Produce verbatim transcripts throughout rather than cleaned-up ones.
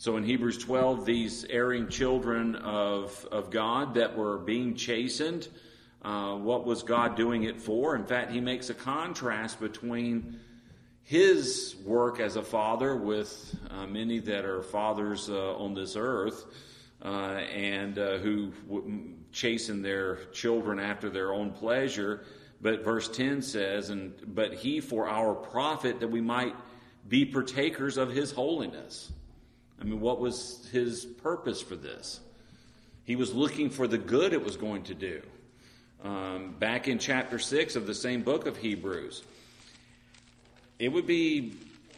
So in Hebrews twelve, these erring children of, of God that were being chastened, uh, what was God doing it for? In fact, he makes a contrast between his work as a father with uh, many that are fathers uh, on this earth uh, and uh, who w- chasten their children after their own pleasure. But verse ten says, "And but he for our profit, that we might be partakers of his holiness." I mean, what was his purpose for this? He was looking for the good it was going to do. Um, back in chapter six of the same book of Hebrews, it would be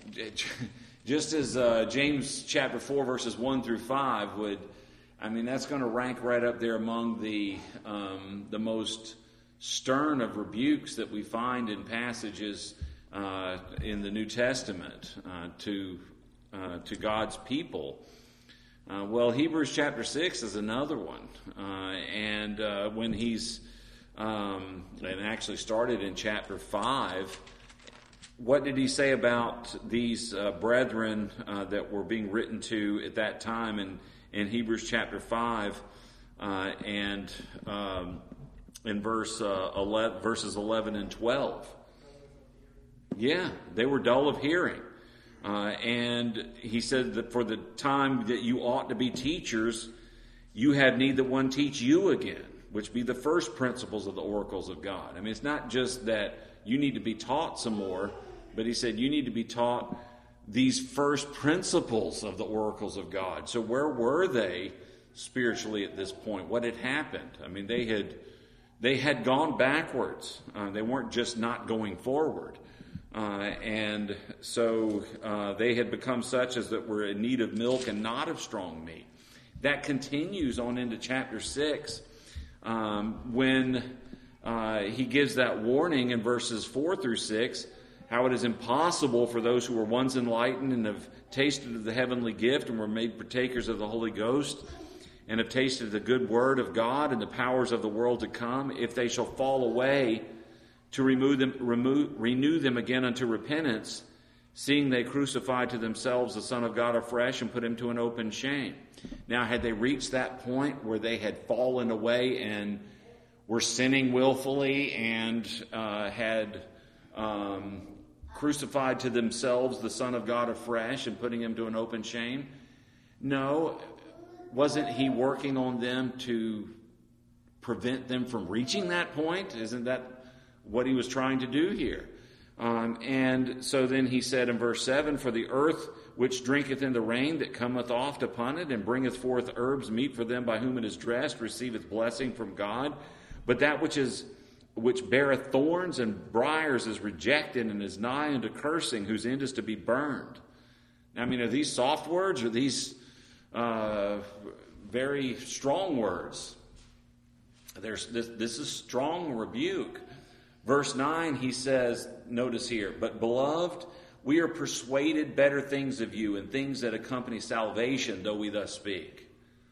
just as uh, James chapter four verses one through five would, I mean, that's going to rank right up there among the um, the most stern of rebukes that we find in passages uh, in the New Testament uh, to uh, to God's people. Uh, well, Hebrews chapter six is another one, uh, and uh, when he's um, and actually started in chapter five. What did he say about these uh, brethren uh, that were being written to at that time in, in Hebrews chapter five uh, and um, in verse uh, eleven, verses eleven and twelve? Yeah, they were dull of hearing. Uh, and he said that for the time that you ought to be teachers, you have need that one teach you again, which be the first principles of the oracles of God. I mean, it's not just that you need to be taught some more, but he said you need to be taught these first principles of the oracles of God. So where were they spiritually at this point? What had happened? I mean, they had they had gone backwards. Uh, they weren't just not going forward. Uh, and so uh, they had become such as that were in need of milk and not of strong meat. That continues on into chapter six um, when uh, he gives that warning in verses four through six, how it is impossible for those who were once enlightened and have tasted of the heavenly gift and were made partakers of the Holy Ghost and have tasted the good word of God and the powers of the world to come, if they shall fall away, to remove them, remove, renew them again unto repentance, seeing they crucified to themselves the Son of God afresh and put him to an open shame. Now, had they reached that point where they had fallen away and were sinning willfully and uh, had um, crucified to themselves the Son of God afresh and putting him to an open shame? No. Wasn't he working on them to prevent them from reaching that point? Isn't that what he was trying to do here? Um, and so then he said in verse seven, "For the earth which drinketh in the rain that cometh oft upon it, and bringeth forth herbs meet for them by whom it is dressed, receiveth blessing from God. But that which is which beareth thorns and briars is rejected, and is nigh unto cursing, whose end is to be burned." Now, I mean, are these soft words or these uh, very strong words? There's this, this is strong rebuke. Verse nine, he says, notice here, "But beloved, we are persuaded better things of you, and things that accompany salvation, though we thus speak."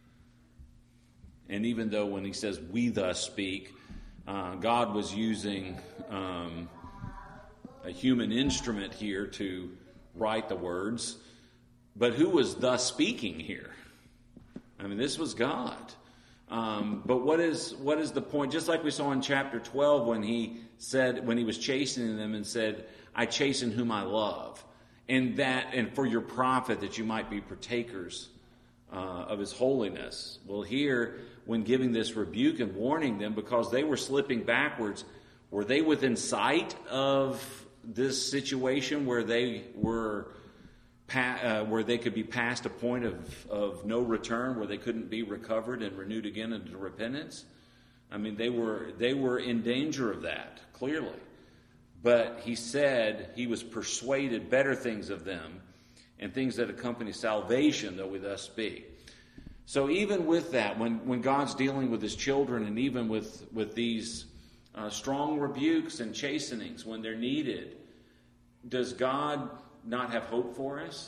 And even though when he says we thus speak, uh, God was using um, a human instrument here to write the words. But who was thus speaking here? I mean, this was God. Um, but what is what is the point? Just like we saw in chapter twelve when he said, when he was chastening them and said, "I chasten whom I love," and that, and for your profit that you might be partakers uh, of his holiness. Well, here, when giving this rebuke and warning them because they were slipping backwards, were they within sight of this situation where they were? Uh, where they could be past a point of, of no return, where they couldn't be recovered and renewed again into repentance? I mean, they were they were in danger of that, clearly. But he said he was persuaded better things of them, and things that accompany salvation, though we thus speak. So even with that, when, when God's dealing with his children, and even with, with these uh, strong rebukes and chastenings when they're needed, does God not have hope for us?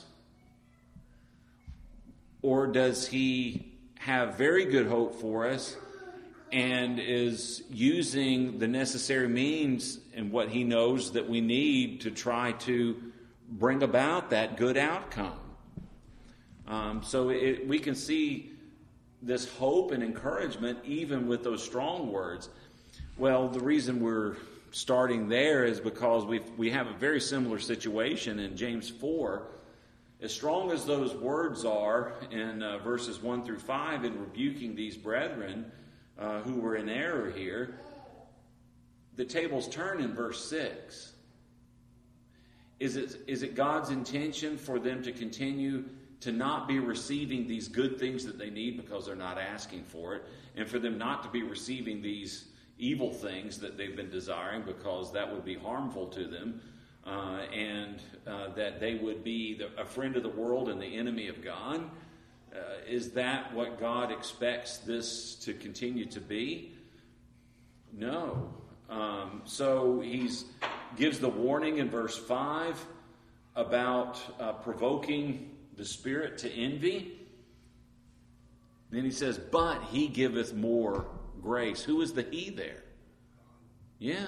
Or does he have very good hope for us and is using the necessary means and what he knows that we need to try to bring about that good outcome? Um, so it, we can see this hope and encouragement even with those strong words. Well, the reason we're starting there is because we we have a very similar situation in James four. As strong as those words are in uh, verses one through five in rebuking these brethren uh, who were in error here, the tables turn in verse six. Is it is it God's intention for them to continue to not be receiving these good things that they need because they're not asking for it, and for them not to be receiving these evil things that they've been desiring because that would be harmful to them, uh, and uh, that they would be the, a friend of the world and the enemy of God? Uh, is that what God expects this to continue to be? No. Um, so he gives the warning in verse five about uh, provoking the Spirit to envy. Then he says, but he giveth more grace. Who is the he there? Yeah.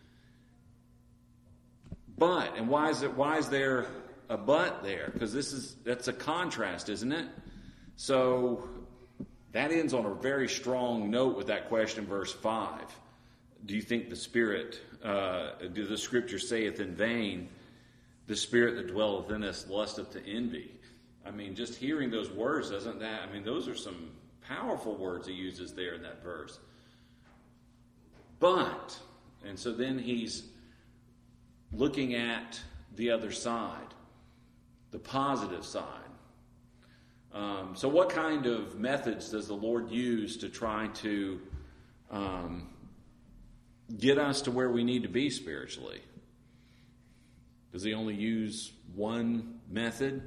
But, and why is it? Why is there a but there? Because this is that's a contrast, isn't it? So that ends on a very strong note with that question, verse five. Do you think the Spirit, uh, do the Scripture saith in vain, the Spirit that dwelleth in us lusteth to envy? I mean, just hearing those words, doesn't that, I mean, those are some powerful words he uses there in that verse. But, and so then he's looking at the other side, the positive side. Um, so what kind of methods does the Lord use to try to um, get us to where we need to be spiritually? Does he only use one method?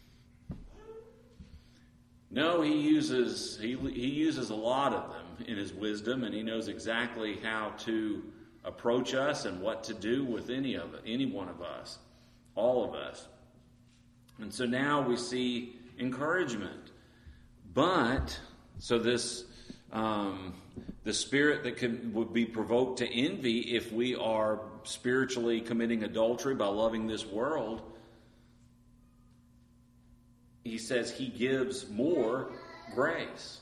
No, he uses he he uses a lot of them in his wisdom, and he knows exactly how to approach us and what to do with any of it, any one of us, all of us. And so now we see encouragement. But so this um, the spirit that can would be provoked to envy if we are spiritually committing adultery by loving this world. He says he gives more grace.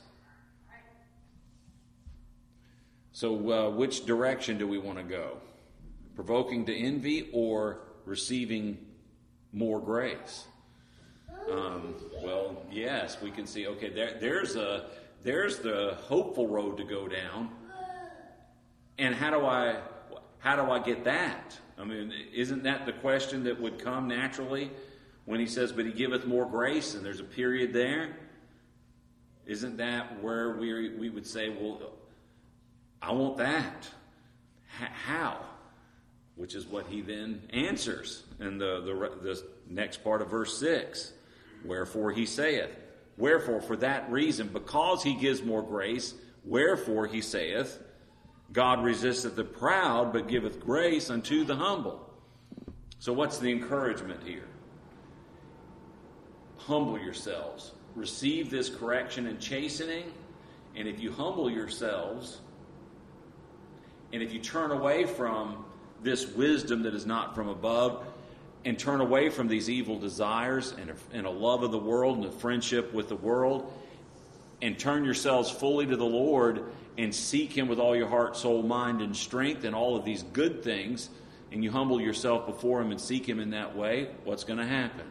So uh, which direction do we want to go? Provoking to envy or receiving more grace? Um, well, yes, we can see, okay, there, there's a there's the hopeful road to go down. And how do I how do I get that? I mean, isn't that the question that would come naturally? When he says, but he giveth more grace, and there's a period there, isn't that where we we would say, well, I want that. H- how? Which is what he then answers in the, the, the next part of verse six. Wherefore he saith, wherefore for that reason, because he gives more grace, wherefore he saith, God resisteth the proud, but giveth grace unto the humble. So what's the encouragement here? Humble yourselves. Receive this correction and chastening. And if you humble yourselves, and if you turn away from this wisdom that is not from above, and turn away from these evil desires and a, and a love of the world and a friendship with the world, and turn yourselves fully to the Lord and seek Him with all your heart, soul, mind, and strength, and all of these good things, and you humble yourself before Him and seek Him in that way, what's going to happen?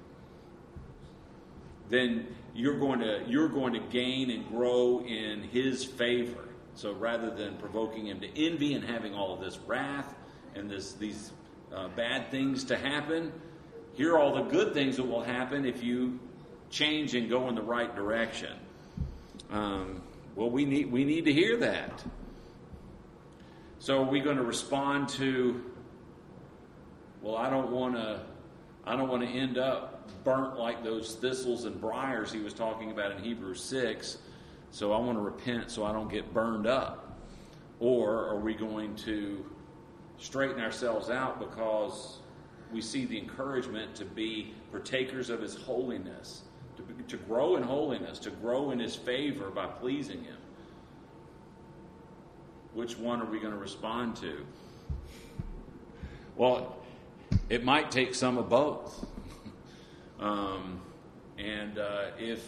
Then you're going to you're going to gain and grow in His favor. So rather than provoking Him to envy and having all of this wrath and this these uh, bad things to happen, here are all the good things that will happen if you change and go in the right direction. Um, well, we need we need to hear that. So are we going to respond to, well, I don't want to I don't want to end up burnt like those thistles and briars he was talking about in Hebrews six, so I want to repent so I don't get burned up? Or are we going to straighten ourselves out because we see the encouragement to be partakers of His holiness, to, be, to grow in holiness, to grow in His favor by pleasing Him? Which one are we going to respond to? Well, it might take some of both. Um, And uh, if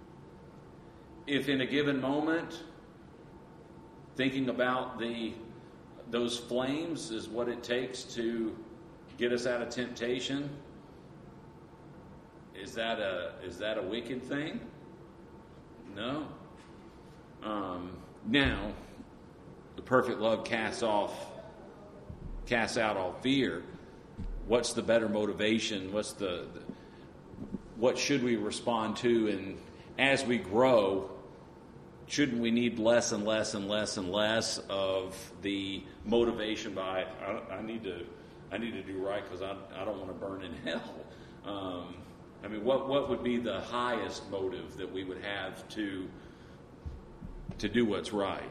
if in a given moment, thinking about the those flames is what it takes to get us out of temptation, is that a is that a wicked thing? No. Um, now, the perfect love casts off, casts out all fear. What's the better motivation? What's the, the what should we respond to? And as we grow, shouldn't we need less and less and less and less of the motivation by I, I need to I need to do right because I I don't want to burn in hell. Um, I mean, what what would be the highest motive that we would have to to do what's right?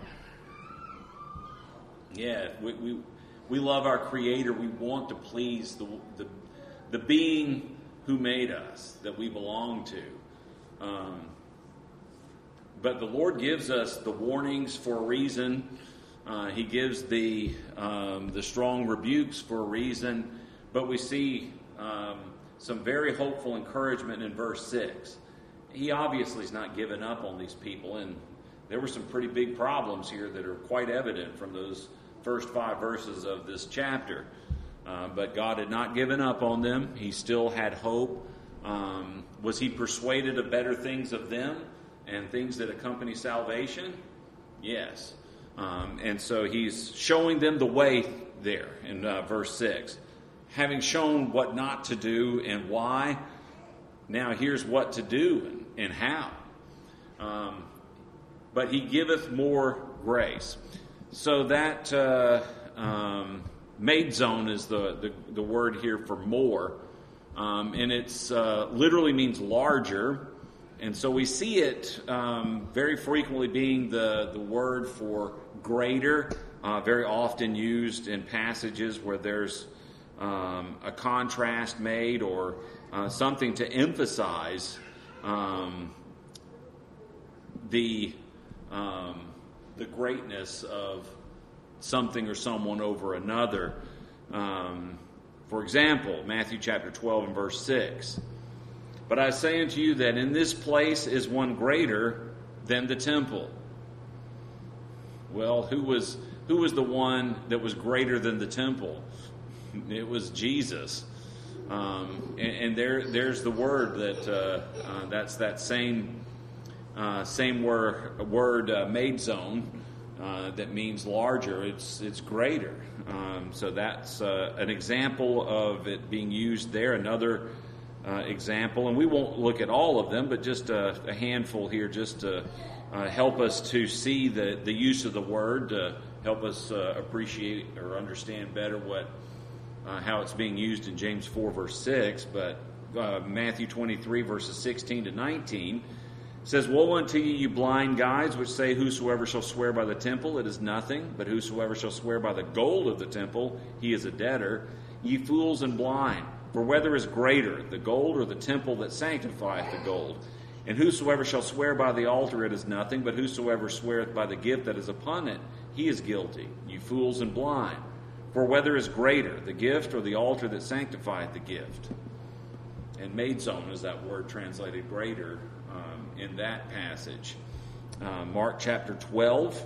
Yeah, we we, we love our Creator. We want to please the the the being who made us, that we belong to. Um, but the Lord gives us the warnings for a reason. Uh, he gives the um, the strong rebukes for a reason. But we see um, some very hopeful encouragement in verse six. He obviously is not giving up on these people, and there were some pretty big problems here that are quite evident from those first five verses of this chapter. Uh, but God had not given up on them. He still had hope. Um, was he persuaded of better things of them and things that accompany salvation? Yes. Um, and so he's showing them the way there in uh, verse six. Having shown what not to do and why, now here's what to do and, and how. Um, but he giveth more grace. So that uh, um, maid zone is the, the, the word here for more. Um, and it's uh, literally means larger. And so we see it um, very frequently being the, the word for greater, uh, very often used in passages where there's um, a contrast made or uh, something to emphasize um, the um, the greatness of something or someone over another. Um, for example, Matthew chapter twelve and verse six. But I say unto you that in this place is one greater than the temple. Well, who was who was the one that was greater than the temple? It was Jesus. Um, and, and there, there's the word that uh, uh, that's that same uh, same word word uh, maid zone uh, that means larger. It's it's greater. Um, so that's uh, an example of it being used there. Another uh, example, and we won't look at all of them, but just a, a handful here, just to uh, help us to see the the use of the word, to help us uh, appreciate or understand better what. Uh, how it's being used in James four, verse six, but uh, Matthew twenty-three, verses sixteen to nineteen says, Woe unto you, you blind guides, which say, Whosoever shall swear by the temple, it is nothing, but whosoever shall swear by the gold of the temple, he is a debtor. Ye fools and blind, for whether is greater, the gold or the temple that sanctifieth the gold? And whosoever shall swear by the altar, it is nothing, but whosoever sweareth by the gift that is upon it, he is guilty. Ye fools and blind. For whether is greater, the gift or the altar that sanctifieth the gift? And maid zone is that word translated greater um, in that passage. Uh, Mark chapter twelve.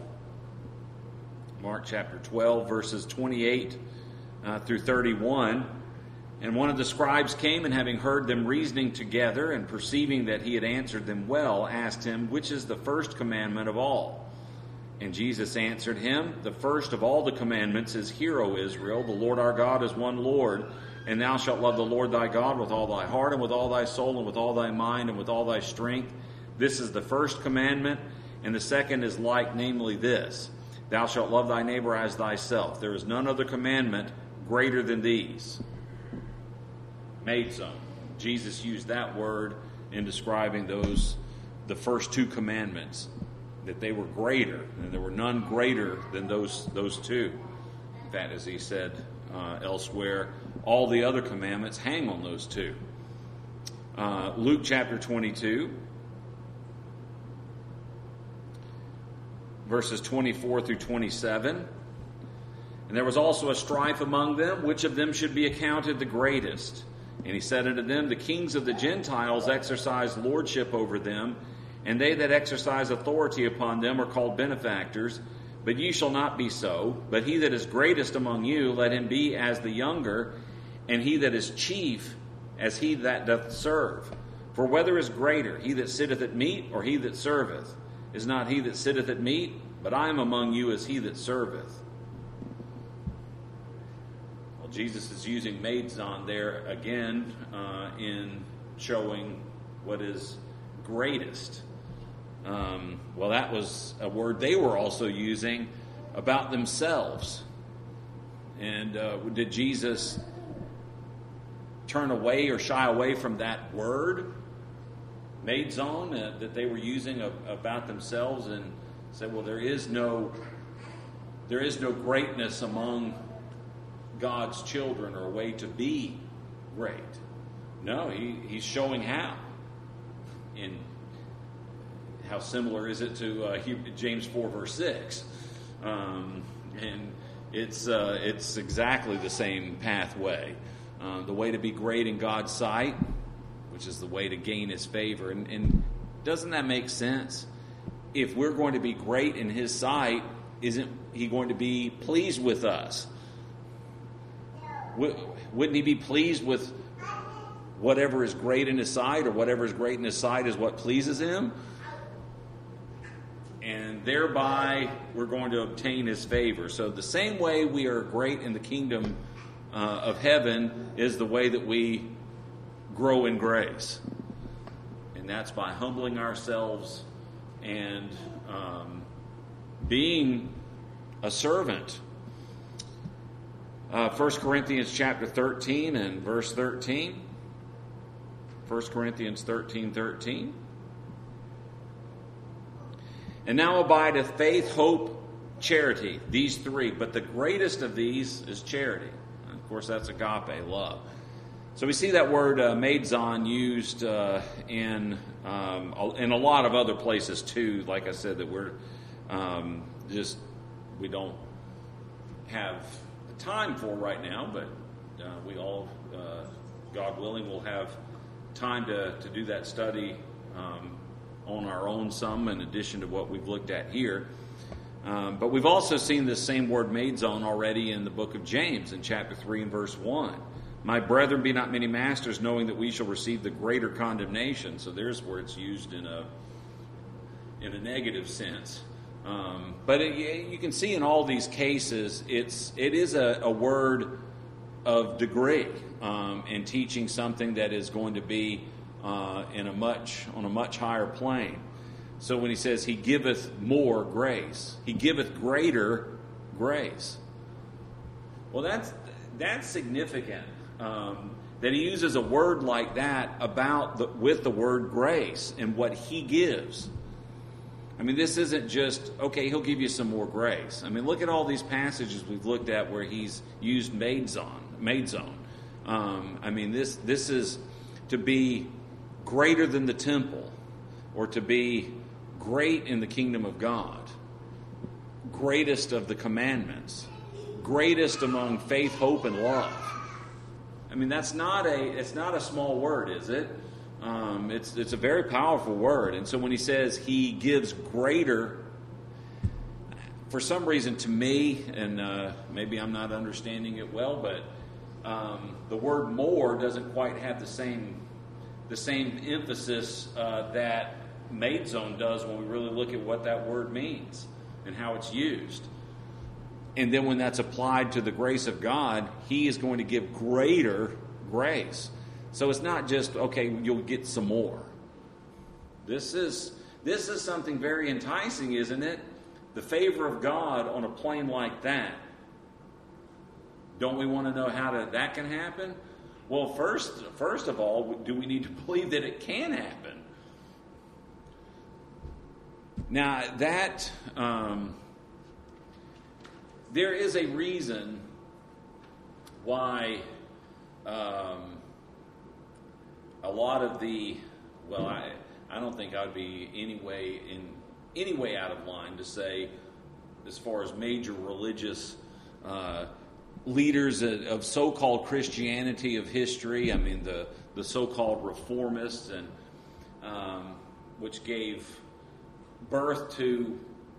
Mark chapter twelve, verses twenty-eight uh, through thirty-one. And one of the scribes came, and having heard them reasoning together, and perceiving that he had answered them well, asked him, Which is the first commandment of all? And Jesus answered him, The first of all the commandments is, Hear, O Israel, the Lord our God is one Lord, and thou shalt love the Lord thy God with all thy heart, and with all thy soul, and with all thy mind, and with all thy strength. This is the first commandment, and the second is like, namely this, Thou shalt love thy neighbor as thyself. There is none other commandment greater than these. Maid zone. Jesus used that word in describing those, the first two commandments, that they were greater, and there were none greater than those those two. In fact, as he said uh, elsewhere, all the other commandments hang on those two. Uh, Luke chapter twenty-two, verses twenty-four through twenty-seven. And there was also a strife among them, which of them should be accounted the greatest. And he said unto them, the kings of the Gentiles exercise lordship over them, and they that exercise authority upon them are called benefactors. But ye shall not be so. But he that is greatest among you, let him be as the younger, and he that is chief as he that doth serve. For whether is greater, he that sitteth at meat, or he that serveth? Is not he that sitteth at meat? But I am among you as he that serveth. Well, Jesus is using maidzon there again uh, in showing what is greatest. Um, well, that was a word they were also using about themselves. And uh, did Jesus turn away or shy away from that word, maidzon, uh, that they were using a, about themselves, and said, well, there is no there is no greatness among God's children, or a way to be great? No, he, he's showing how. In how similar is it to uh, James four verse six? Um, and it's uh, it's exactly the same pathway. Uh, the way to be great in God's sight, which is the way to gain His favor. And, and doesn't that make sense? If we're going to be great in His sight, isn't He going to be pleased with us? Wouldn't He be pleased with whatever is great in His sight, or whatever is great in His sight is what pleases Him? And thereby we're going to obtain His favor. So the same way we are great in the kingdom uh, of heaven is the way that we grow in grace. And that's by humbling ourselves and um, being a servant. Uh, First Corinthians chapter thirteen and verse thirteen. First Corinthians thirteen, thirteen. And now abideth faith, hope, charity, these three. But the greatest of these is charity. And of course, that's agape, love. So we see that word uh, maidzon used uh, in um, in a lot of other places too. Like I said, that we're um, just we don't have the time for right now, but uh, we all, uh, God willing, will have time to to do that study Um, on our own some, in addition to what we've looked at here. Um, but we've also seen this same word maidzon already in the book of James in chapter three and verse one. My brethren, be not many masters, knowing that we shall receive the greater condemnation. So there's where it's used in a in a negative sense. Um, but it, you can see in all these cases, it's it is a, a word of degree um, in teaching something that is going to be Uh, in a much on a much higher plane. So when he says he giveth more grace, he giveth greater grace. Well, that's that's significant um, that he uses a word like that about the, with the word grace and what he gives. I mean, this isn't just okay. He'll give you some more grace. I mean, look at all these passages we've looked at where he's used maidzon, maidzon. Um, I mean, this this is to be greater than the temple, or to be great in the kingdom of God, greatest of the commandments, greatest among faith, hope, and love. I mean, that's not a it's not a small word, is it? Um, it's it's a very powerful word. And so when he says he gives greater, for some reason to me, and uh, maybe I'm not understanding it well, but um, the word more doesn't quite have the same the same emphasis uh, that maidzon does when we really look at what that word means and how it's used. And then when that's applied to the grace of God, he is going to give greater grace. So it's not just, okay, you'll get some more. This is this is something very enticing, isn't it? The favor of God on a plane like that. Don't we want to know how to, that can happen? Well, first, first of all, do we need to believe that it can happen? Now, that, um, there is a reason why um, a lot of the, well, I, I don't think I'd be any way, in, any way out of line to say, as far as major religious uh leaders of so-called Christianity of history. I mean, the, the so-called reformists, and um, which gave birth to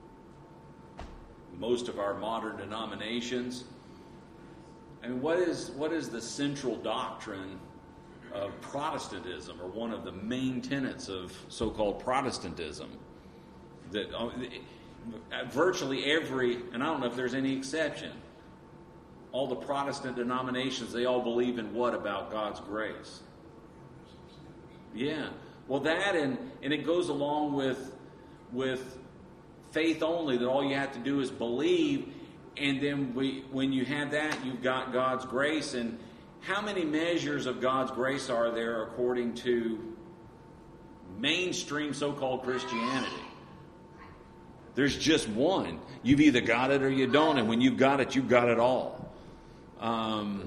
most of our modern denominations. I mean, what is what is the central doctrine of Protestantism, or one of the main tenets of so-called Protestantism? That uh, virtually every, and I don't know if there's any exception, all the Protestant denominations, they all believe in what about God's grace? Yeah. Well, that, and, and it goes along with, with faith only, that all you have to do is believe, and then we, when you have that, you've got God's grace. And how many measures of God's grace are there according to mainstream so-called Christianity? There's just one. You've either got it or you don't, and when you've got it, you've got it all. Um,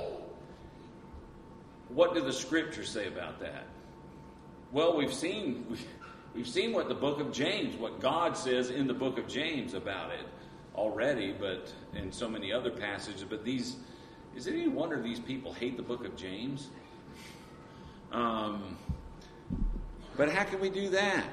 what do the Scriptures say about that? Well, we've seen we've seen what the book of James, what God says in the book of James about it already, but in so many other passages. But these, is it any wonder these people hate the book of James? Um, but how can we do that?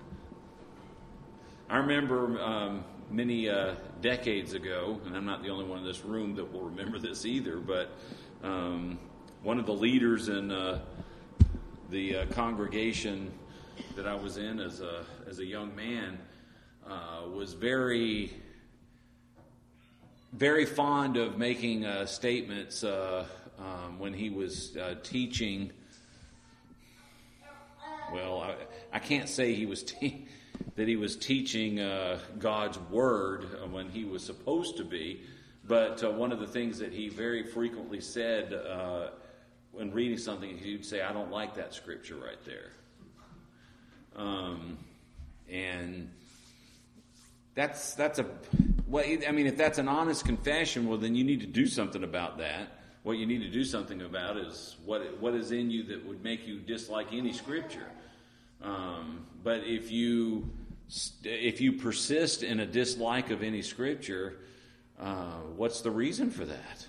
I remember um, many uh, decades ago, and I'm not the only one in this room that will remember this either, but um, one of the leaders in uh, the uh, congregation that I was in as a as a young man uh, was very, very fond of making uh, statements uh, um, when he was uh, teaching. Well, I, I can't say he was te- that he was teaching uh, God's Word when he was supposed to be, but uh, one of the things that he very frequently said uh, when reading something, he would say, "I don't like that scripture right there." Um, and that's that's a well. I mean, if that's an honest confession, well, then you need to do something about that. What you need to do something about is what what is in you that would make you dislike any scripture. Um, but if you if you persist in a dislike of any scripture, uh, what's the reason for that?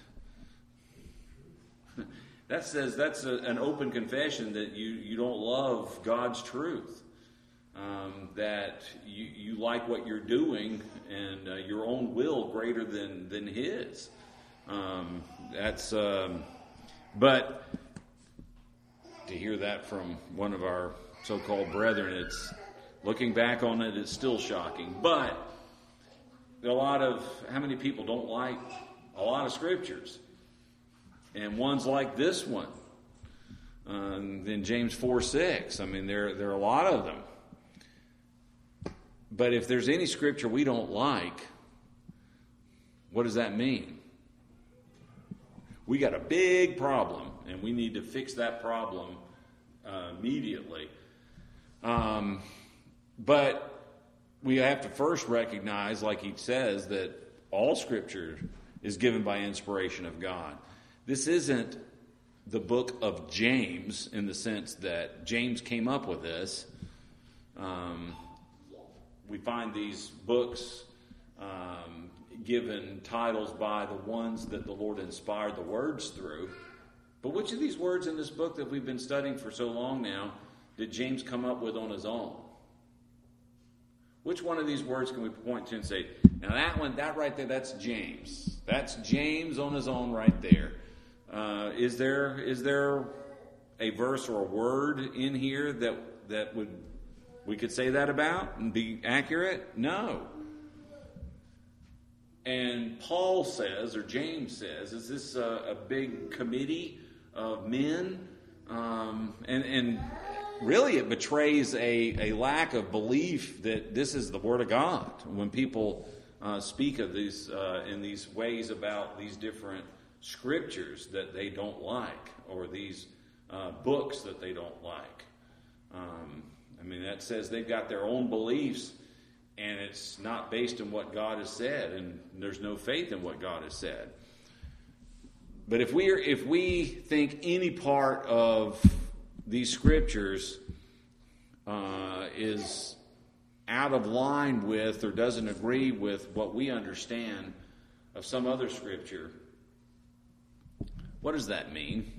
That says that's a, an open confession that you, you don't love God's truth, um, that you, you like what you're doing and uh, your own will greater than than His. Um, that's um, but to hear that from one of our so-called brethren, it's looking back on it, it's still shocking. But a lot of how many people don't like a lot of scriptures, and ones like this one, um, in James four six. I mean, there there are a lot of them. But if there's any scripture we don't like, what does that mean? We got a big problem, and we need to fix that problem uh, immediately. Um, but we have to first recognize, like he says, that all Scripture is given by inspiration of God. This isn't the book of James in the sense that James came up with this. Um, we find these books um, given titles by the ones that the Lord inspired the words through. But which of these words in this book that we've been studying for so long now did James come up with on his own? Which one of these words can we point to and say, now that one, that right there, that's James. That's James on his own right there. Uh, is there is there a verse or a word in here that that would we could say that about and be accurate? No. And Paul says, or James says, is this a, a big committee of men? Um, and and really it betrays a, a lack of belief that this is the Word of God. When people uh, speak of these uh, in these ways about these different scriptures that they don't like, or these uh, books that they don't like. Um, I mean, that says they've got their own beliefs, and it's not based on what God has said, and there's no faith in what God has said. But if we are, if we think any part of these scriptures uh, is out of line with or doesn't agree with what we understand of some other scripture, What does that mean?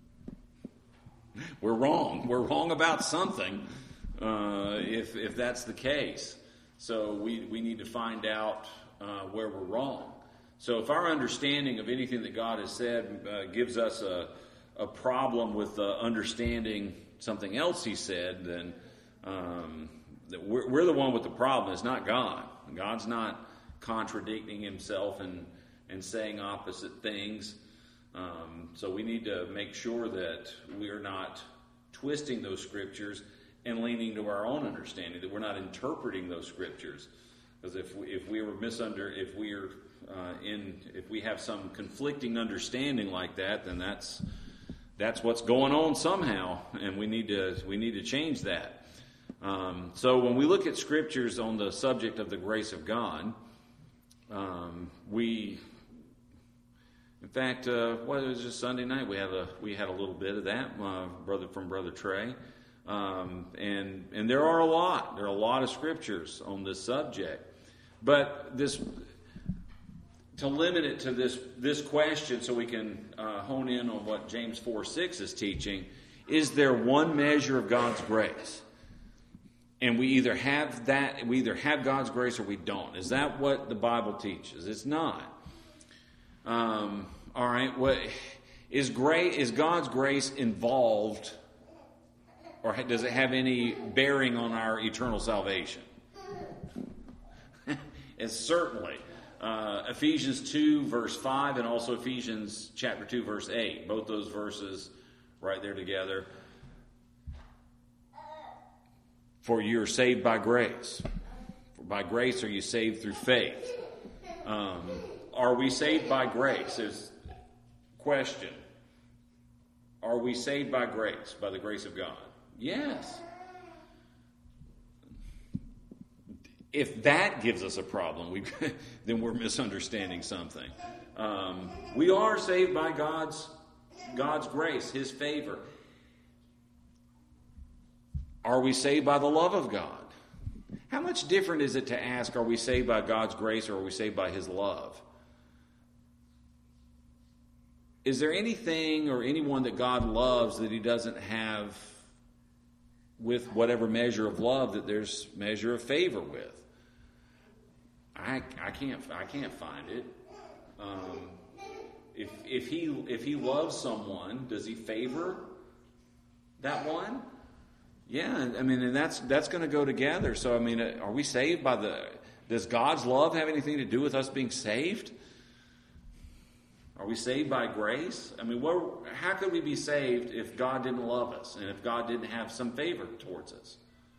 We're wrong. We're wrong about something uh, if if that's the case. So we, we need to find out uh, where we're wrong. So if our understanding of anything that God has said uh, gives us a, a problem with uh, understanding something else he said, then um, that we're, we're the one with the problem. It's not God. God's not contradicting himself and, and saying opposite things. Um, so we need to make sure that we are not twisting those scriptures and leaning to our own understanding, that we're not interpreting those scriptures. Because if we, if we were misunder, if we are uh, in, if we have some conflicting understanding like that, then that's that's what's going on somehow, and we need to we need to change that. Um, so when we look at scriptures on the subject of the grace of God, um, we, in fact, uh, what was just Sunday night? We had a we had a little bit of that, uh, brother from Brother Trey. Um, and and there are a lot. There are a lot of scriptures on this subject. But this, to limit it to this this question, so we can uh, hone in on what James four six is teaching, is there one measure of God's grace? And we either have that, we either have God's grace or we don't. Is that what the Bible teaches? It's not. Um, all right. What is grace? Is God's grace involved? Or does it have any bearing on our eternal salvation? It's certainly. Uh, Ephesians two, verse five, and also Ephesians chapter two, verse eight. Both those verses right there together. For you are saved by grace. For by grace are you saved through faith. Um, are we saved by grace? Is question. Are we saved by grace, by the grace of God? Yes. If that gives us a problem, we, then we're misunderstanding something. Um, we are saved by God's God's grace, His favor. Are we saved by the love of God? How much different is it to ask, are we saved by God's grace or are we saved by His love? Is there anything or anyone that God loves that He doesn't have with whatever measure of love that there's measure of favor with? I I can't I can't find it. Um, if if he if he loves someone, does He favor that one? Yeah, I mean, and that's that's going to go together. So I mean, are we saved by the? Does God's love have anything to do with us being saved? Are we saved by grace? I mean, what, how could we be saved if God didn't love us and if God didn't have some favor towards us?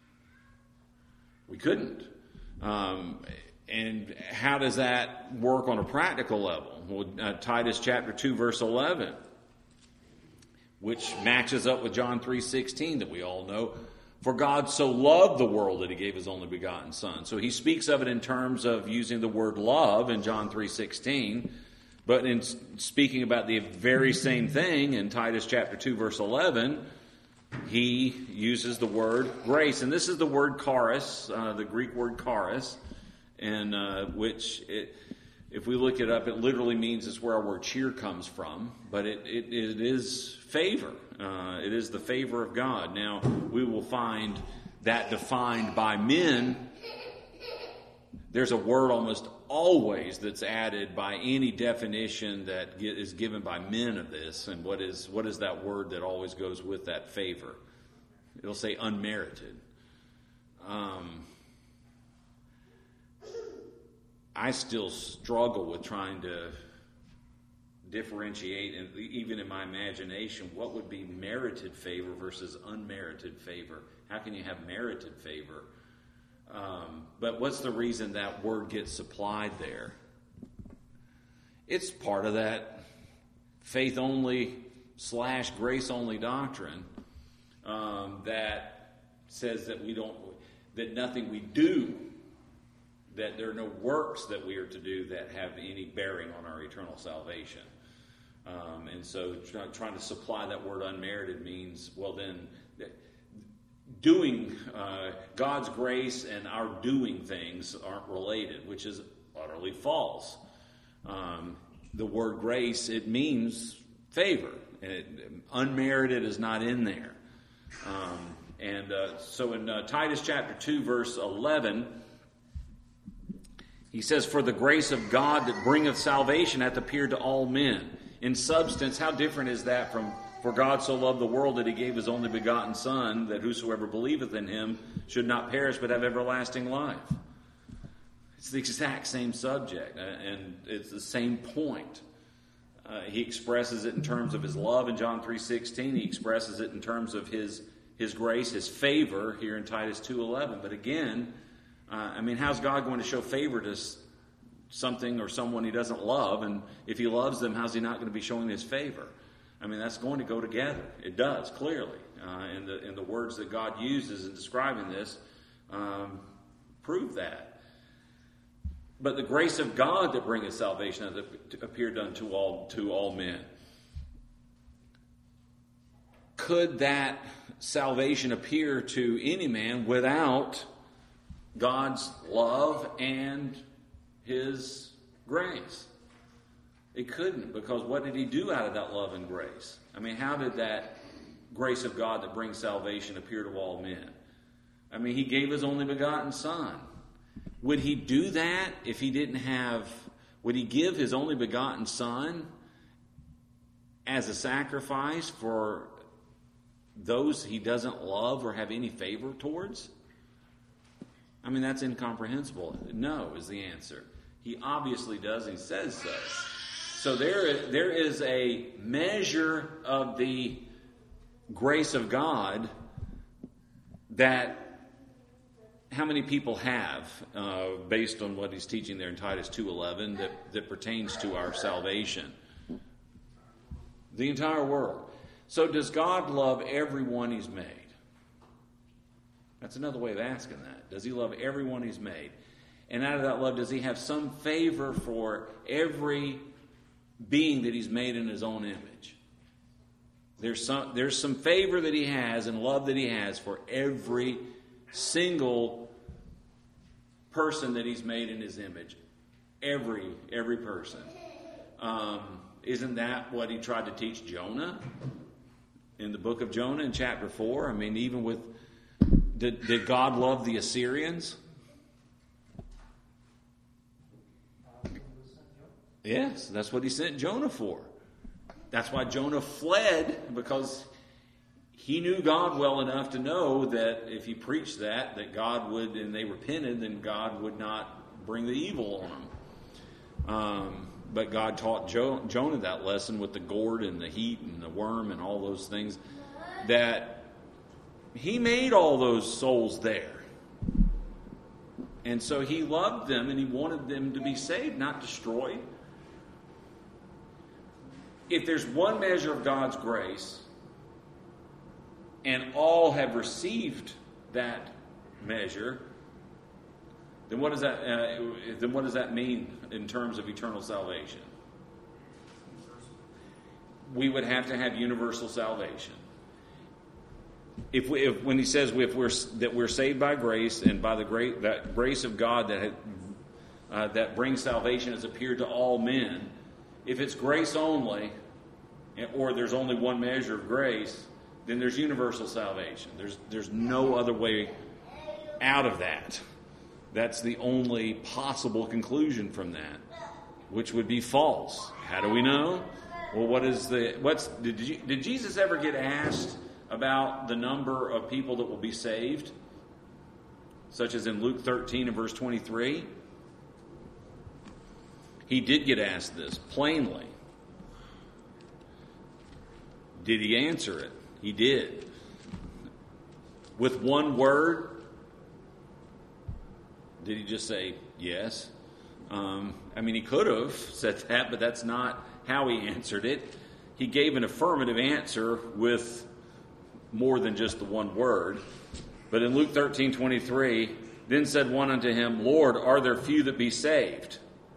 We couldn't. Um, and how does that work on a practical level? Well, uh, Titus chapter two, verse eleven, which matches up with John three sixteen that we all know. For God so loved the world that He gave His only begotten Son. So He speaks of it in terms of using the word love in John three sixteen. But in speaking about the very same thing in Titus chapter two, verse eleven, he uses the word grace. And this is the word charis, uh, the Greek word charis, and uh, which, it, if we look it up, it literally means it's where our word cheer comes from. But it, it, it is favor. Uh, it is the favor of God. Now, we will find that defined by men. There's a word almost always that's added by any definition that is given by men of this. And what is what is that word that always goes with that favor? It'll say unmerited. Um, I still struggle with trying to differentiate, and even in my imagination, what would be merited favor versus unmerited favor? How can you have merited favor? Um, but what's the reason that word gets supplied there? It's part of that faith-only slash grace-only doctrine um, that says that we don't, that nothing we do, that there are no works that we are to do that have any bearing on our eternal salvation. Um, and so try, trying to supply that word unmerited means, well then, doing uh, God's grace and our doing things aren't related, which is utterly false. Um, the word grace, it means favor. And it, unmerited is not in there. Um, and uh, so in uh, Titus chapter two, verse eleven, he says, "For the grace of God that bringeth salvation hath appeared to all men." In substance, how different is that from, "For God so loved the world that he gave his only begotten Son, that whosoever believeth in him should not perish but have everlasting life." It's the exact same subject, and it's the same point. Uh, he expresses it in terms of his love in John three sixteen. He expresses it in terms of his his grace, his favor here in Titus two eleven. But again, uh, I mean, how's God going to show favor to something or someone he doesn't love? And if he loves them, how's he not going to be showing his favor? I mean, that's going to go together. It does, clearly. Uh, and, the, and the words that God uses in describing this um, prove that. But the grace of God that bringeth salvation hath appeared unto all, to all men. Could that salvation appear to any man without God's love and his grace? It couldn't, because what did he do out of that love and grace? I mean, how did that grace of God that brings salvation appear to all men? I mean, he gave his only begotten Son. Would he do that if he didn't have, would he give his only begotten Son as a sacrifice for those he doesn't love or have any favor towards? I mean, that's incomprehensible. No is the answer. He obviously does, and he says so. So there, there is a measure of the grace of God that how many people have, uh, based on what he's teaching there in Titus two eleven, that, that pertains to our salvation? The entire world. So does God love everyone he's made? That's another way of asking that. Does he love everyone he's made? And out of that love, does he have some favor for every being that he's made in his own image? There's some, there's some favor that he has and love that he has for every single person that he's made in his image. Every, every person. Um, isn't that what he tried to teach Jonah in the book of Jonah in chapter four? I mean, even with, did, did God love the Assyrians? Yes, that's what he sent Jonah for. That's why Jonah fled, because he knew God well enough to know that if he preached that, that God would, and they repented, then God would not bring the evil on them. Um, but God taught jo- Jonah that lesson with the gourd and the heat and the worm and all those things, that he made all those souls there. And so he loved them and he wanted them to be saved, not destroyed. If there's one measure of God's grace, and all have received that measure, then what does that uh, then what does that mean in terms of eternal salvation? We would have to have universal salvation. If, we, if when he says if we're that we're saved by grace, and by the great that grace of God that had, uh, that brings salvation has appeared to all men, if it's grace only, or there's only one measure of grace, then there's universal salvation. There's there's no other way out of that. That's the only possible conclusion from that, which would be false. How do we know? Well, what is the what's did you, did Jesus ever get asked about the number of people that will be saved, such as in Luke thirteen and verse twenty-three? He did get asked this plainly. Did he answer it? He did. With one word? Did he just say yes? Um, I mean, he could have said that, but that's not how he answered it. He gave an affirmative answer with more than just the one word. But in Luke thirteen twenty-three, then said one unto him, Lord, are there few that be saved?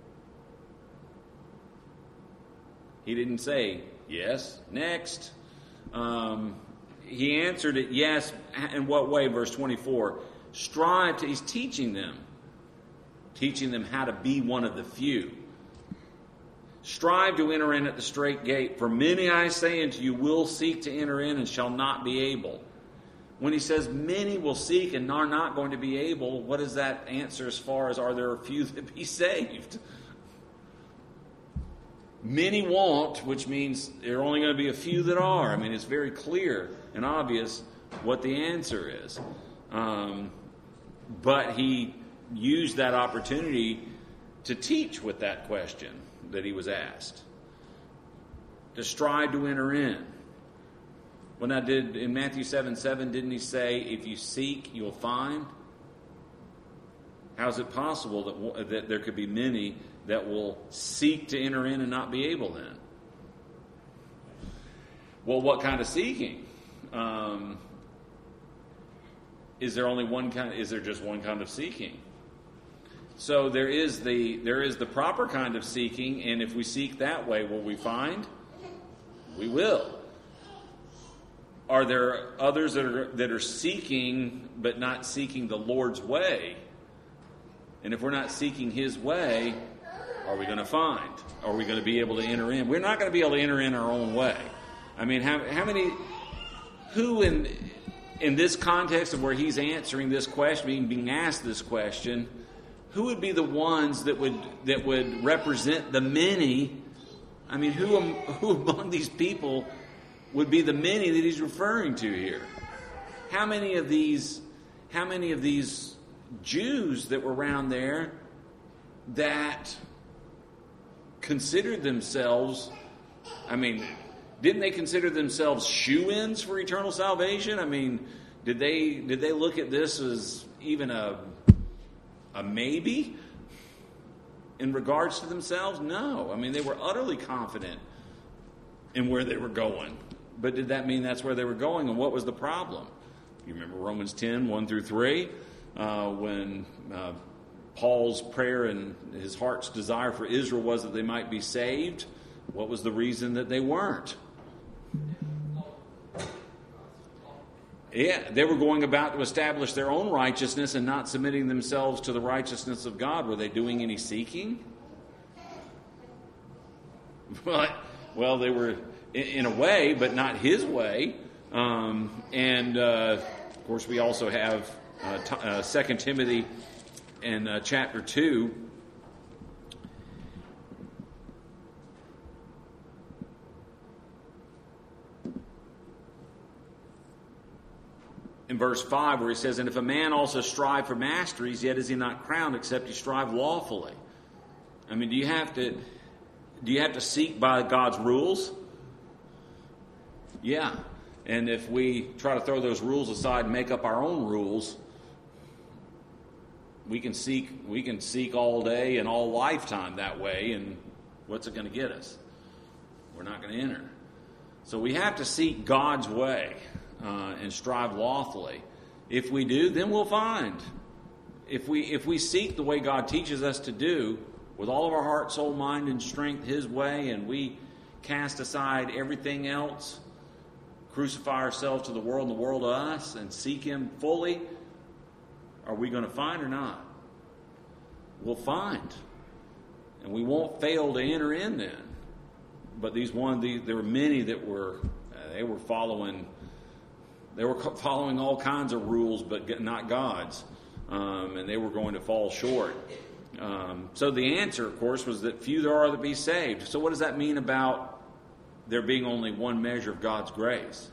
He didn't say, yes, next. Um, he answered it, yes. In what way? Verse twenty-four. Strive to, he's teaching them. Teaching them how to be one of the few. Strive to enter in at the straight gate, for many, I say unto you, will seek to enter in and shall not be able. When he says many will seek and are not going to be able, what does that answer as far as are there a few that be saved? Many won't, which means there are only going to be a few that are. I mean, it's very clear and obvious what the answer is. Um, but he used that opportunity to teach with that question that he was asked. To strive to enter in. Well, now, did in Matthew seven seven, didn't he say, if you seek, you'll find? How is it possible that, that there could be many that will seek to enter in and not be able then? Well, what kind of seeking? Um, is there only one kind? Is there just one kind of seeking? So there is the there is the proper kind of seeking, and if we seek that way, will we find? We will. Are there others that are that are seeking but not seeking the Lord's way? And if we're not seeking His way, are we going to find? Are we going to be able to enter in? We're not going to be able to enter in our own way. I mean, how, how many? Who in in this context of where he's answering this question, being being asked this question? Who would be the ones that would that would represent the many? I mean, who who among these people would be the many that he's referring to here? How many of these? How many of these Jews that were around there that considered themselves? I mean, didn't they consider themselves shoo-ins for eternal salvation? I mean, did they did they look at this as even a A maybe in regards to themselves? No. I mean, they were utterly confident in where they were going. But did that mean that's where they were going? And what was the problem? You remember Romans ten, one through three, uh, when uh, Paul's prayer and his heart's desire for Israel was that they might be saved. What was the reason that they weren't? Yeah, they were going about to establish their own righteousness and not submitting themselves to the righteousness of God. Were they doing any seeking? Well, well they were in a way, but not His way. Um, and, uh, of course, we also have uh, t- uh, Second Timothy in uh, chapter two. In verse five, where he says, and if a man also strive for masteries, yet is he not crowned, except he strive lawfully. I mean, do you have to do you have to seek by God's rules? Yeah. And if we try to throw those rules aside and make up our own rules, we can seek we can seek all day and all lifetime that way, and what's it going to get us? We're not going to enter. So we have to seek God's way. Uh, and strive lawfully. If we do, then we'll find. If we if we seek the way God teaches us to do, with all of our heart, soul, mind, and strength, His way, and we cast aside everything else, crucify ourselves to the world and the world to us, and seek Him fully, are we going to find or not? We'll find. And we won't fail to enter in then. But these one, the, there were many that were, uh, they were following... They were following all kinds of rules, but not God's, um, and they were going to fall short. Um, so the answer, of course, was that few there are that be saved. So what does that mean about there being only one measure of God's grace?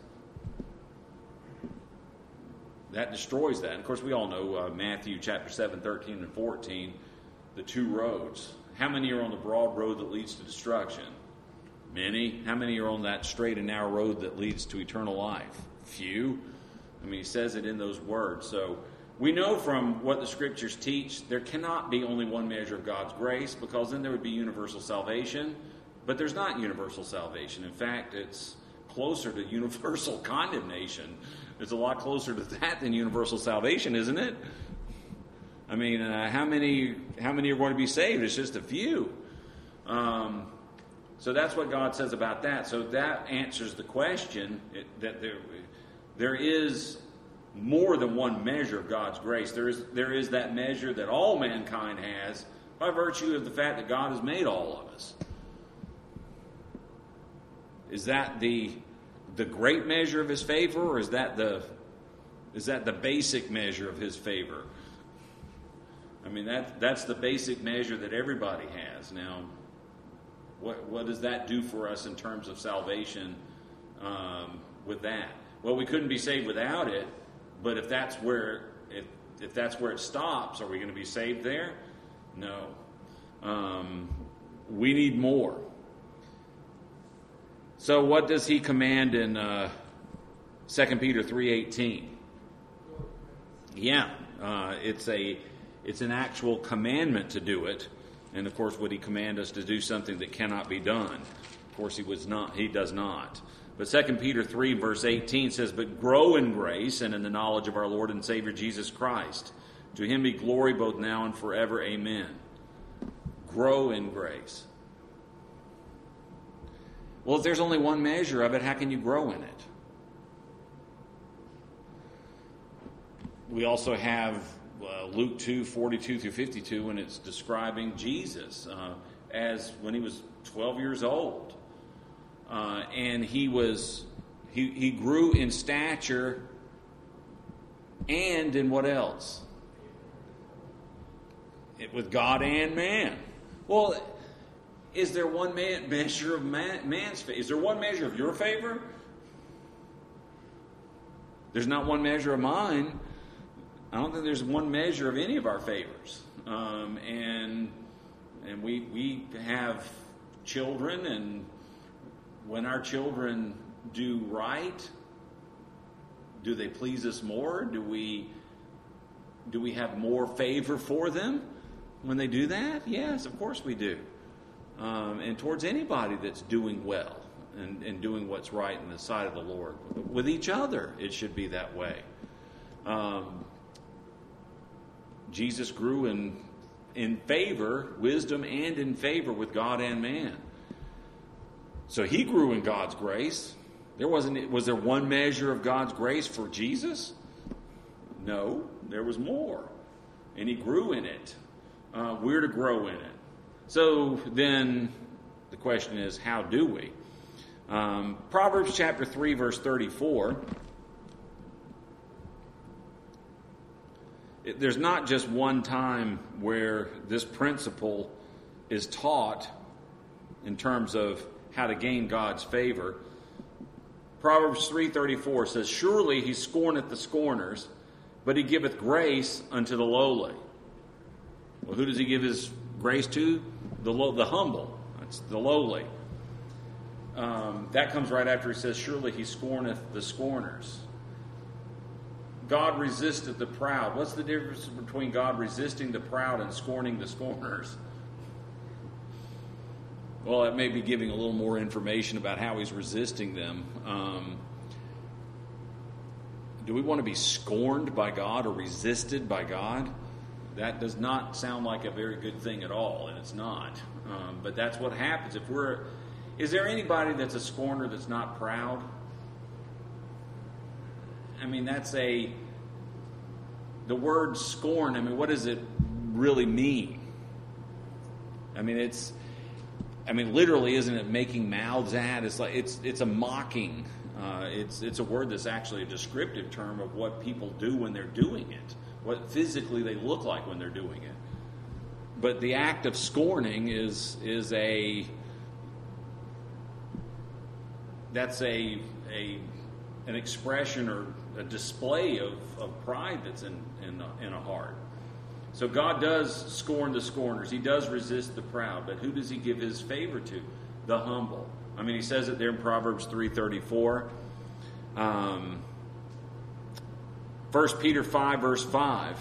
That destroys that. And of course, we all know uh, Matthew chapter seven, thirteen, and fourteen, the two roads. How many are on the broad road that leads to destruction? Many. How many are on that straight and narrow road that leads to eternal life? Few. I mean, he says it in those words. So we know from what the Scriptures teach, there cannot be only one measure of God's grace, because then there would be universal salvation. But there's not universal salvation. In fact, it's closer to universal condemnation. It's a lot closer to that than universal salvation, isn't it? I mean, uh, how many how many are going to be saved? It's just a few. Um, so that's what God says about that. So that answers the question it, that there. There is more than one measure of God's grace. There is there is that measure that all mankind has by virtue of the fact that God has made all of us. is that the the great measure of his favor, or is that the is that the basic measure of his favor? I mean, that that's the basic measure that everybody has. Now, what what does that do for us in terms of salvation um, with that? Well, we couldn't be saved without it, but if that's where if if that's where it stops, are we going to be saved there? No. Um, we need more. So what does he command in uh, Second Peter three eighteen? Yeah, uh, it's a it's an actual commandment to do it. And of course, would he command us to do something that cannot be done? Of course, he was not. He does not. But Second Peter three verse eighteen says, "But grow in grace and in the knowledge of our Lord and Savior Jesus Christ. To him be glory both now and forever. Amen." Grow in grace. Well, if there's only one measure of it, how can you grow in it? We also have uh, Luke two forty-two through fifty-two, and it's describing Jesus uh, as when he was twelve years old. Uh, and he was he, he grew in stature and in what else? It, with God and man. Well, is there one man, measure of man, man's favor? Is there one measure of your favor? There's not one measure of mine. I don't think there's one measure of any of our favors. Um, and and we we have children, and when our children do right, do they please us more? Do we do we have more favor for them when they do that? Yes, of course we do. Um, and towards anybody that's doing well and, and doing what's right in the sight of the Lord. With each other, it should be that way. Um, Jesus grew in in favor, wisdom, and in favor with God and man. So he grew in God's grace. There wasn't was there one measure of God's grace for Jesus? No, there was more. And he grew in it. Uh, we're to grow in it. So then the question is, how do we? Um, Proverbs chapter three, verse thirty-four. It, there's not just one time where this principle is taught in terms of how to gain God's favor. Proverbs three thirty-four says, "Surely he scorneth the scorners, but he giveth grace unto the lowly." Well, who does he give his grace to? The low, the humble. That's the lowly. Um, that comes right after he says, "Surely he scorneth the scorners." God resisteth the proud. What's the difference between God resisting the proud and scorning the scorners? Well, that may be giving a little more information about how he's resisting them. Um, do we want to be scorned by God or resisted by God? That does not sound like a very good thing at all, and it's not. Um, but that's what happens. If we're, is there anybody that's a scorner that's not proud? I mean, that's a, the word scorn, I mean, what does it really mean? I mean, it's, I mean, literally, isn't it making mouths at? It's like, it's it's a mocking. Uh, it's it's a word that's actually a descriptive term of what people do when they're doing it. What physically they look like when they're doing it. But the act of scorning is is a that's a a an expression or a display of, of pride that's in in a, in a heart. So God does scorn the scorners. He does resist the proud. But who does he give his favor to? The humble. I mean, he says it there in Proverbs three thirty-four. Um, First Peter five, verse five.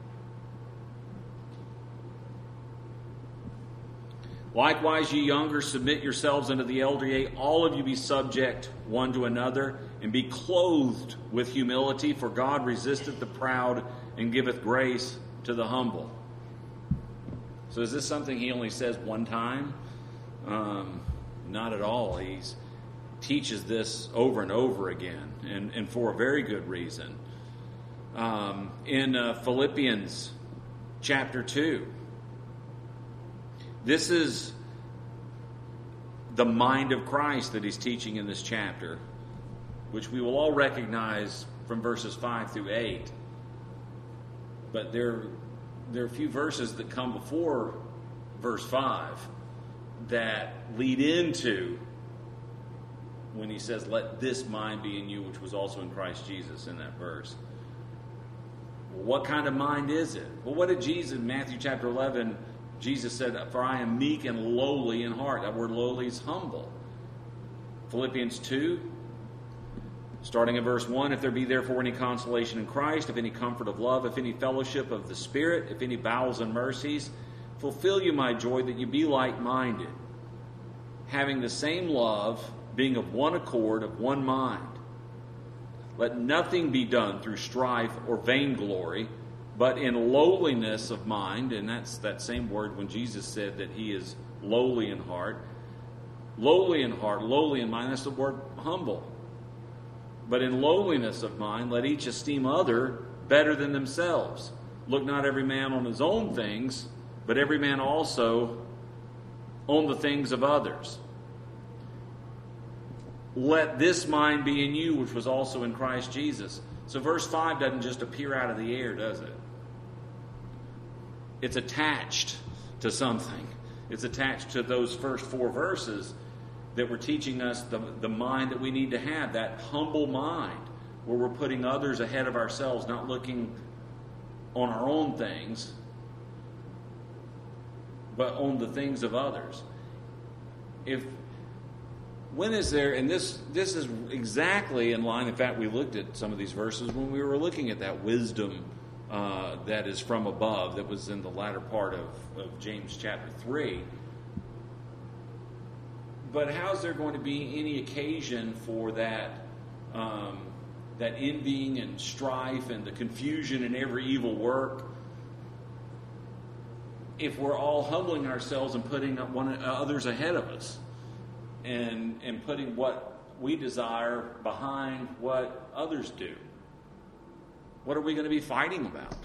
"Likewise, ye younger, submit yourselves unto the elder. Yea, all of you be subject one to another, and be clothed with humility, for God resisteth the proud, and giveth grace to the humble." So is this something he only says one time? Um, not at all. He teaches this over and over again, and, and for a very good reason. Um, in uh, Philippians chapter two, this is the mind of Christ that he's teaching in this chapter, which we will all recognize from verses five through eight. But there, there are a few verses that come before verse five that lead into when he says, let this mind be in you, which was also in Christ Jesus, in that verse. Well, what kind of mind is it? Well, what did Jesus, in Matthew chapter eleven, Jesus said, for I am meek and lowly in heart. That word lowly is humble. Philippians two, starting in verse one, if there be therefore any consolation in Christ, if any comfort of love, if any fellowship of the Spirit, if any bowels and mercies, fulfill you my joy, that you be like-minded, having the same love, being of one accord, of one mind. Let nothing be done through strife or vainglory, but in lowliness of mind, and that's that same word when Jesus said that he is lowly in heart. Lowly in heart, lowly in mind, that's the word humble. But in lowliness of mind, let each esteem other better than themselves. Look not every man on his own things, but every man also on the things of others. Let this mind be in you, which was also in Christ Jesus. So verse five doesn't just appear out of the air, does it? It's attached to something. It's attached to those first four verses that were teaching us the, the mind that we need to have, that humble mind, where we're putting others ahead of ourselves, not looking on our own things, but on the things of others. If when is there, and this this is exactly in line, in fact, we looked at some of these verses when we were looking at that wisdom uh, that is from above, that was in the latter part of, of James chapter three. But how's there going to be any occasion for that um, that envying and strife and the confusion in every evil work if we're all humbling ourselves and putting one others ahead of us and and putting what we desire behind what others do? What are we going to be fighting about?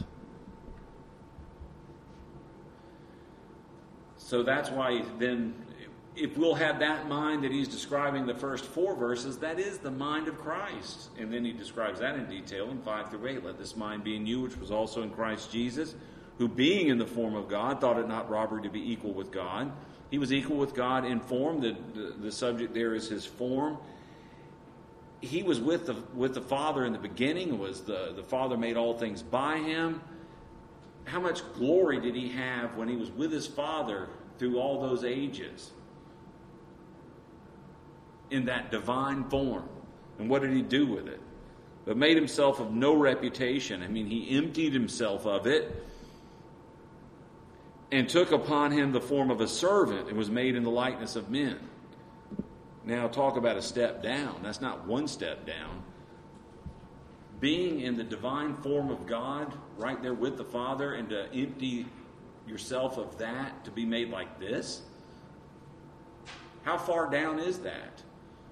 So that's why then, if we'll have that mind that he's describing the first four verses, that is the mind of Christ. And then he describes that in detail in five through eight. Let this mind be in you, which was also in Christ Jesus, who being in the form of God, thought it not robbery to be equal with God. He was equal with God in form. The, the, the subject there is his form. He was with the with the Father in the beginning. Was the, the Father made all things by him. How much glory did he have when he was with his Father through all those ages in that divine form? And what did he do with it? But made himself of no reputation. I mean, he emptied himself of it and took upon him the form of a servant and was made in the likeness of men. Now, talk about a step down. That's not one step down. Being in the divine form of God, right there with the Father, and to empty yourself of that to be made like this? How far down is that?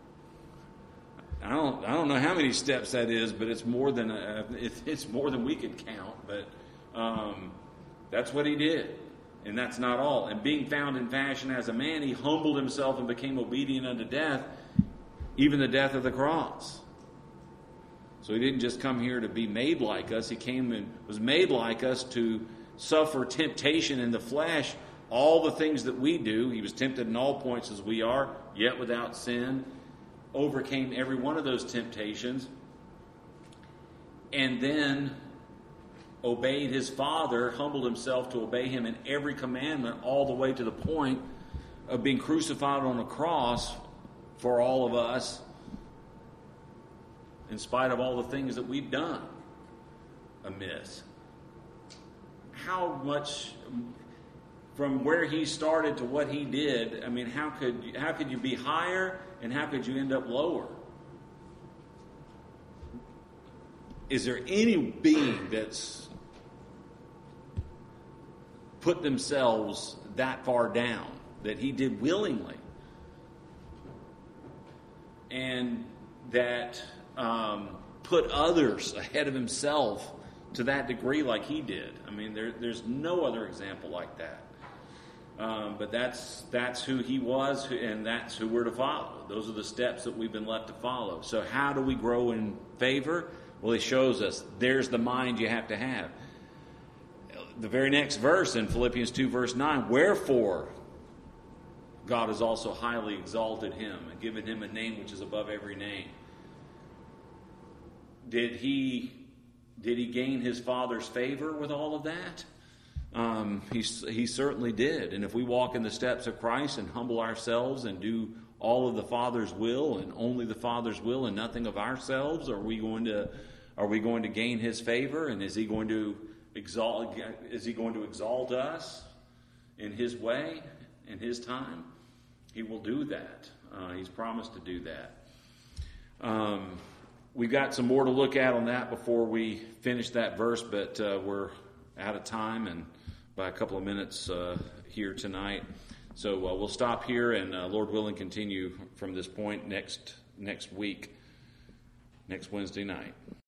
I don't. I don't know how many steps that is, but it's more than a, it's more than we can count. But um, that's what he did. And that's not all. And being found in fashion as a man, he humbled himself and became obedient unto death, even the death of the cross. So he didn't just come here to be made like us. He came and was made like us to suffer temptation in the flesh, all the things that we do. He was tempted in all points as we are, yet without sin. Overcame every one of those temptations. And then obeyed his Father, humbled himself to obey him in every commandment, all the way to the point of being crucified on a cross for all of us, in spite of all the things that we've done amiss. How much, from where he started to what he did, I mean, how could you, how could you be higher and how could you end up lower? Is there any being that's put themselves that far down that he did willingly, and that um, put others ahead of himself to that degree like he did? I mean, there, there's no other example like that. Um, but that's that's who he was, and that's who we're to follow. Those are the steps that we've been left to follow. So how do we grow in favor? Well, he shows us there's the mind you have to have. The very next verse in Philippians two, verse nine, wherefore God has also highly exalted him and given him a name which is above every name. Did he, did he gain his Father's favor with all of that? Um, he, he certainly did. And if we walk in the steps of Christ and humble ourselves and do all of the Father's will and only the Father's will and nothing of ourselves, are we going to are we going to gain his favor? And is he going to exalt is he going to exalt us in his way, in his time? He will do that. Uh, he's promised to do that. Um, we've got some more to look at on that before we finish that verse, but uh, we're out of time and by a couple of minutes uh, here tonight. So uh, we'll stop here and, uh, Lord willing, continue from this point next next week, next Wednesday night.